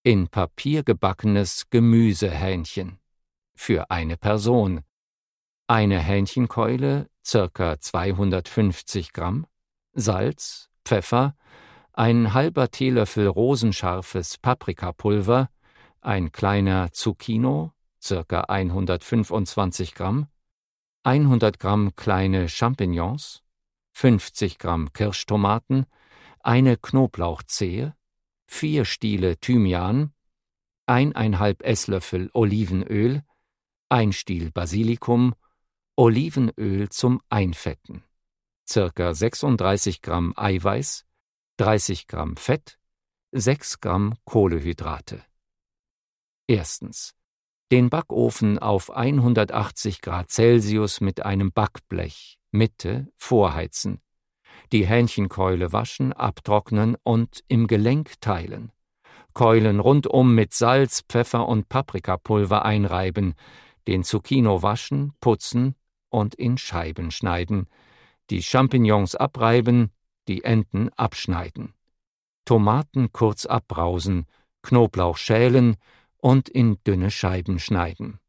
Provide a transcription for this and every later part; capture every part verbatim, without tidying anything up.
In Papier gebackenes Gemüsehähnchen für eine Person. Eine Hähnchenkeule, ca. zweihundertfünfzig Gramm, Salz, Pfeffer, ein halber Teelöffel rosenscharfes Paprikapulver, ein kleiner Zucchino, ca. hundertfünfundzwanzig Gramm, hundert Gramm kleine Champignons, fünfzig Gramm Kirschtomaten, eine Knoblauchzehe, vier Stiele Thymian, eineinhalb Esslöffel Olivenöl, ein Stiel Basilikum, Olivenöl zum Einfetten, ca. sechsunddreißig Gramm Eiweiß, dreißig Gramm Fett, sechs Gramm Kohlenhydrate. Erstens. Den Backofen auf hundertachtzig Grad Celsius mit einem Backblech, Mitte, vorheizen. Die Hähnchenkeule waschen, abtrocknen und im Gelenk teilen. Keulen rundum mit Salz, Pfeffer und Paprikapulver einreiben, den Zucchino waschen, putzen und in Scheiben schneiden, die Champignons abreiben, die Enden abschneiden. Tomaten kurz abbrausen, Knoblauch schälen und in dünne Scheiben schneiden.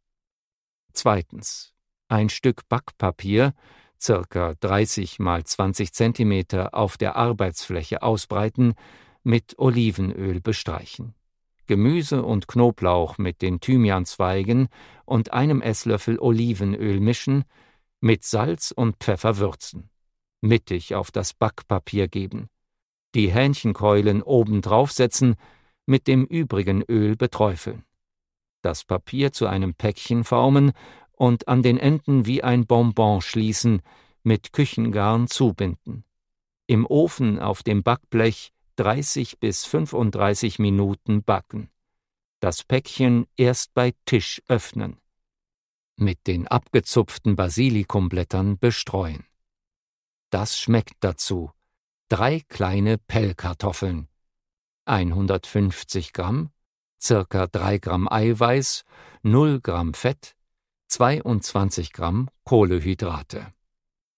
Zweitens. Ein Stück Backpapier, ca. dreißig mal zwanzig Zentimeter, auf der Arbeitsfläche ausbreiten, mit Olivenöl bestreichen. Gemüse und Knoblauch mit den Thymianzweigen und einem Esslöffel Olivenöl mischen, mit Salz und Pfeffer würzen. Mittig auf das Backpapier geben. Die Hähnchenkeulen oben draufsetzen, mit dem übrigen Öl beträufeln. Das Papier zu einem Päckchen formen und an den Enden wie ein Bonbon schließen, mit Küchengarn zubinden. Im Ofen auf dem Backblech dreißig bis fünfunddreißig Minuten backen. Das Päckchen erst bei Tisch öffnen. Mit den abgezupften Basilikumblättern bestreuen. Das schmeckt dazu. Drei kleine Pellkartoffeln, hundertfünfzig Gramm, ca. drei Gramm Eiweiß, null Gramm Fett, zweiundzwanzig Gramm Kohlenhydrate.